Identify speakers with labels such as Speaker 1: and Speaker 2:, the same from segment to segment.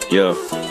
Speaker 1: Yeah.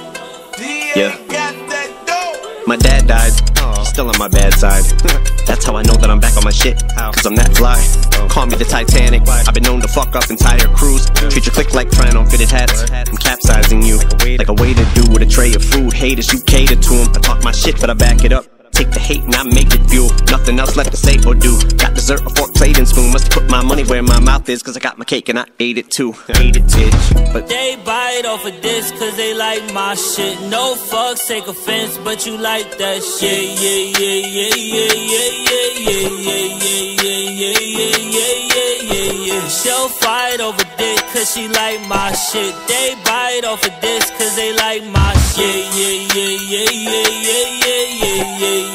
Speaker 1: My dad died, he's still on my bad side. That's how I know that I'm back on my shit, cause I'm that fly. Call me the Titanic, I've been known to fuck up entire crews. Treat your click like trying on fitted hats. I'm capsizing you, like a way to do with a tray of food. Haters, you cater to them. I talk my shit but I back it up. Take the hate and I make it fuel. Nothing else left to say or do. Got dessert, a fork, plate, and spoon. Must put my money where my mouth is, cause I got my cake and I ate it too. Ate it, bitch. But
Speaker 2: they bite off of this cause they like my shit. No fucks, take offense, but you like that shit. Yeah, yeah, yeah, yeah, yeah, yeah, yeah, yeah, yeah, yeah, yeah, yeah, yeah, yeah. She'll fight over dick cause she like my shit. They bite off of this cause they like my shit. Yeah, yeah, yeah, yeah, yeah, yeah, yeah, yeah.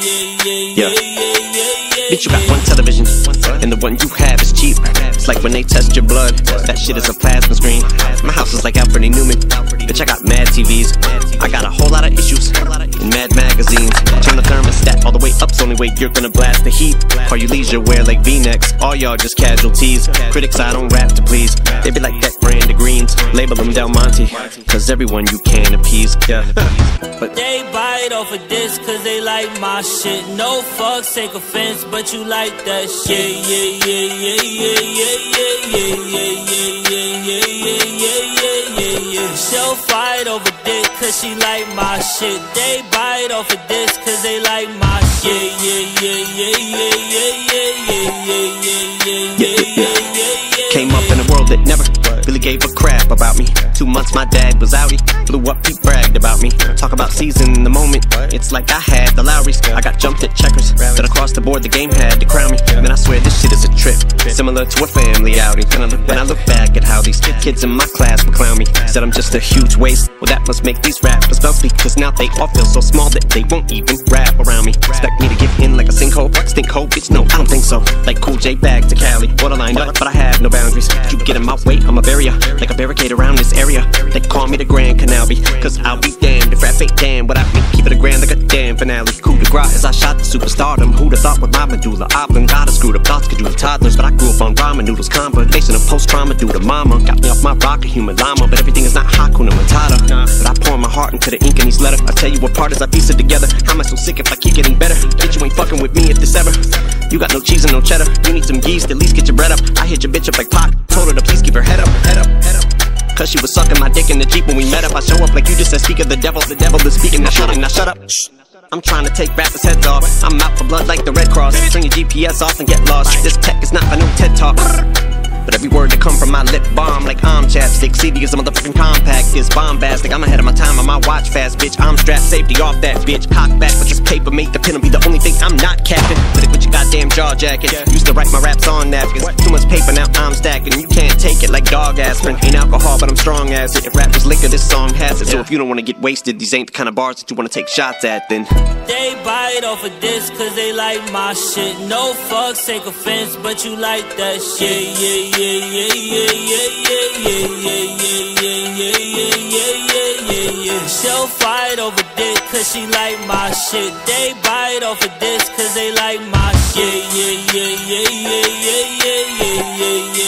Speaker 1: Bitch, you got one television, and the one you have is cheap. It's like when they test your blood, that shit is a plasma screen. My house is like Alfred E. Newman. Bitch, I got mad TVs. I got a whole lot of issues in mad magazines. Turn the thermostat all the way up's the only way you're gonna blast the heat. Or you leisure wear like V-necks, all y'all just casualties. Critics, I don't rap to please. They be like that brand of greens, label them Del Monte, cause everyone you can appease. Yeah.
Speaker 2: But they bite off of this cause they like my shit. No fucks, take offense, but you like that shit. Yeah, yeah, yeah, yeah, yeah, yeah, yeah, yeah, yeah, yeah, yeah, yeah, yeah, yeah. She'll fight over dick cause she like my shit. They bite off of this cause they like my shit. Yeah, yeah, yeah, yeah, yeah, yeah, yeah, yeah, yeah, yeah, yeah, yeah.
Speaker 1: Came up in a world that never really gave a crap about me. 2 months my dad was outie, blew up, he bragged about me. Talk about seizing the moment, it's like I had the Lowrys. I got jumped at checkers, then across the board the game had to crown me. And then I swear this shit is a trip, similar to a family outing. When I look back at how these kids in my class would clown me, said I'm just a huge waste. Well that must make these rappers bounce me, cause now they all feel so small that they won't even rap around me. Expect me to give in like a sinkhole, stink hole, bitch, no, I don't think so. Like Cool J back to Cali, borderline up, but I have no boundaries. You get in my way, I'm a barrier, like a barricade around this area. They call me the Grand Canalby, cause I'll be damned if rap ain't damn without me. Keep it a grand like a damn finale. Coup de grace as I shot the superstardom. Who'da thought with my medulla oblong? Got a screwed up thoughts could do with toddlers, but I grew up on ramen noodles. Combination of post-trauma due to mama. Got me off my rock, a human llama, but everything is not Hakuna Matata. But I pour my heart into the ink in these letters. I tell you what part as I piece it together. How am I so sick if I keep getting better? Bitch, you ain't fucking with me if this ever. You got no cheese and no cheddar. You need some yeast, at least get your bread up. I hit your bitch up like Pac. Told her to please keep her head up, head up, head up. Cause she was sucking my dick in the Jeep when we met up. I show up like you just said, speak of the devil is speaking. Now shut up. Shh. I'm trying to take rappers' heads off. I'm out for blood like the Red Cross. Turn your GPS off and get lost. This tech is not for no TED Talk. But every word that come from my lip bomb like I'm chapstick. CD is a motherfucking compact, it's bombastic. I'm ahead of my time on my watch fast, bitch. I'm strapped, safety off that bitch. Cock back with this paper, make the pen be the only thing I'm not capping. Put it with your goddamn jaw jacket. Used to write my raps on napkins. Too much paper, now I'm stacking. You can't take it like dog aspirin. Ain't alcohol, but I'm strong as it. If rap was liquor, this song has it. So if you don't wanna get wasted, these ain't the kind of bars that you wanna take shots at, then
Speaker 2: they bite off of this cause they like my shit. No fucks, take offense, but you like that shit. Yeah, yeah, yeah, yeah, yeah, yeah, yeah, yeah, yeah, yeah, yeah, yeah, yeah, yeah. She'll fight over dick cause she like my shit. They bite off of this cause they like my shit. Yeah, yeah, yeah, yeah, yeah, yeah, yeah, yeah, yeah.